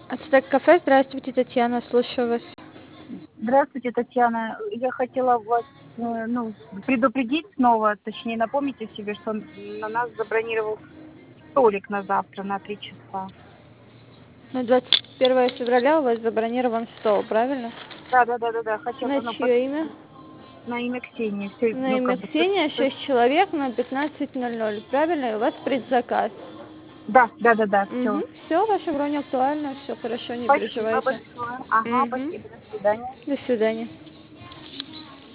Ацтек кафе, здравствуйте, Татьяна, слушаю вас. Здравствуйте, Татьяна. Я хотела вас предупредить снова, точнее напомнить о себе, что на нас забронировал столик на завтра на 3 часа. На 21 февраля у вас забронирован стол, правильно? Да. Хотела, На чье имя? на имя Ксении. Все, На имя Ксения, 6 человек на 15:00, правильно? И у вас предзаказ. да, все. Все, ваша бронь актуальна, все хорошо, не Спасибо переживайте. большое. Ага, Мгм. спасибо. До свидания. До свидания.